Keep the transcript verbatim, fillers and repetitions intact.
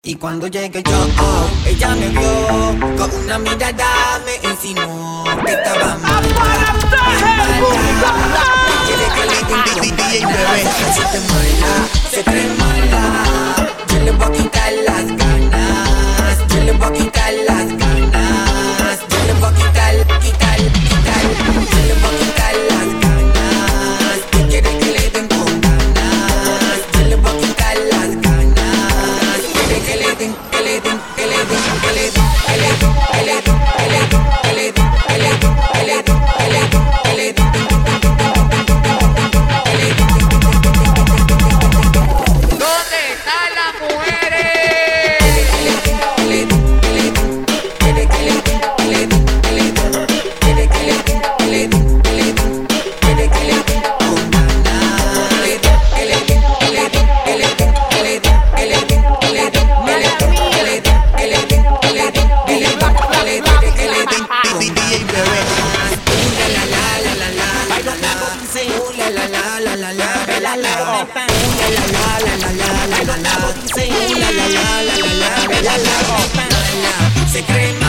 Y cuando llegué yo, oh, ella me vio, con una mirada me insinuó que estaba mal, mala. Quiere que le den se te mala, se te mala. Yo le voy a quitar las ganas, yo le voy a quitar las ganas, yo le voy a quitar, quitar, quitar, yo le voy a quitar las ganas. Que quiere que le den con ganas, yo le voy a quitar las ganas. Quiere que le den, que le den, que le den, que le den, que le den, que le den, que le den, que le den, que le den, que le den, que le den, que le den. ¿Dónde están las mujeres? Se cree